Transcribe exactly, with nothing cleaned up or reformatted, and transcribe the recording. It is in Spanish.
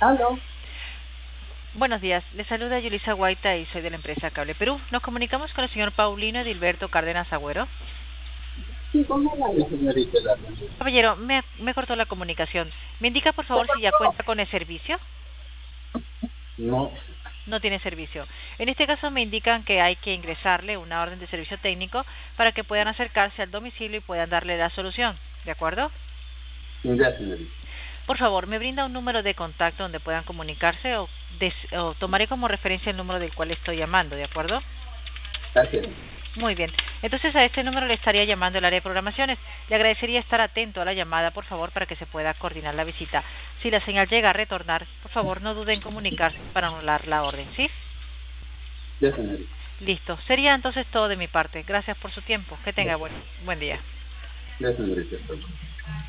Aló. Buenos días, le saluda Yulisa Guaita y soy de la empresa Cable Perú. Nos comunicamos con el señor Paulino Edilberto Cárdenas Agüero. Sí, ¿cómo la señorita? La Caballero, me, me cortó la comunicación. ¿Me indica por favor si ya cuenta con el servicio? No, No tiene servicio. En este caso me indican que hay que ingresarle una orden de servicio técnico para que puedan acercarse al domicilio y puedan darle la solución. ¿De acuerdo? ya, señorita. Por favor, me brinda un número de contacto donde puedan comunicarse o, des, o tomaré como referencia el número del cual estoy llamando. ¿De acuerdo? Gracias. Muy bien. Entonces a este número le estaría llamando el área de programaciones. Le agradecería estar atento a la llamada, por favor, para que se pueda coordinar la visita. Si la señal llega a retornar, por favor, no duden en comunicarse para anular la orden, ¿sí? Ya, señorita. Listo. Sería entonces todo de mi parte. Gracias por su tiempo. Que tenga buen, buen día. Ya, señorita.